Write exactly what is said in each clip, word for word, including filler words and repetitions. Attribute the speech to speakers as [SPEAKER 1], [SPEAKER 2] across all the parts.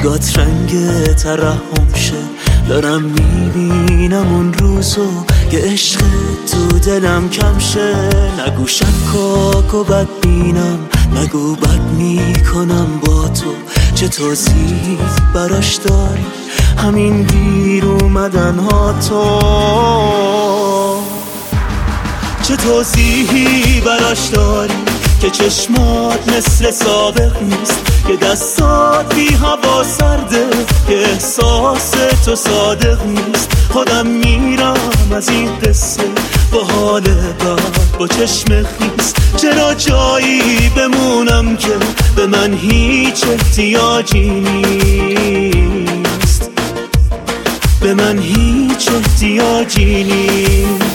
[SPEAKER 1] نگات رنگ ترحم شه. دارم میبینم اون روزو که عشق تو دلم کم شه. نگو شکاک و بد بینم، نگو بد میکنم با تو. چه توضیح براش داری همین دیر اومدن ها تو؟ چه توضیحی براش داری که چشمات مثل سابق نیست، که دستات بی هوا سرده، که احساس تو صادق نیست. خودم میرم از این قصه با حال بد، با چشم خیس. چرا جایی بمونم که به من هیچ احتیاجی نیست، به من هیچ احتیاجی نیست.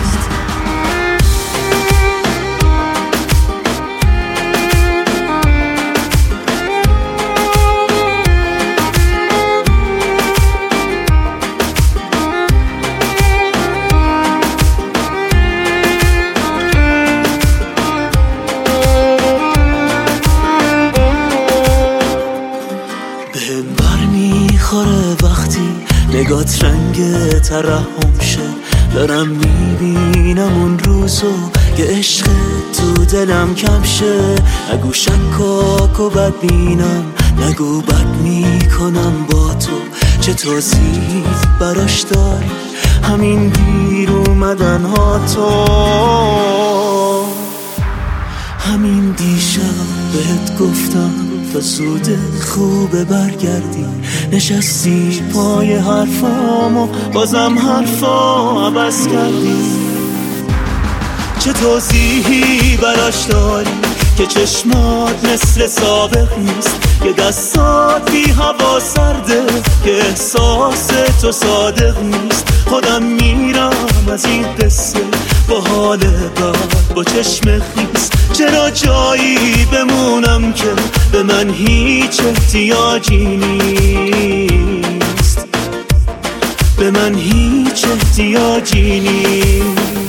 [SPEAKER 1] بهم بر میخوره وقتی نگات رنگ ترحم شه. دارم میبینم اون روزو که عشق تو دلم کم شه. نگو شکاک و بد بینم، نگو بد میکنم با تو. چه توضیح براش داری همین دیر اومدن ها تو؟ همین دیشب بهت گفتم تا زود خوبه برگردی. نشستی پای حرفام و بازم حرفا عوض کردی. چه توضیحی براش داری که چشمات مثل سابق نیست، که دستات بی هوا سرده، که احساس تو صادق نیست. خودم میرم از این قصه با حال بد، با چشم خیس. چرا جایی بمونم که به من هیچ احتیاجی نیست، به من هیچ احتیاجی نیست.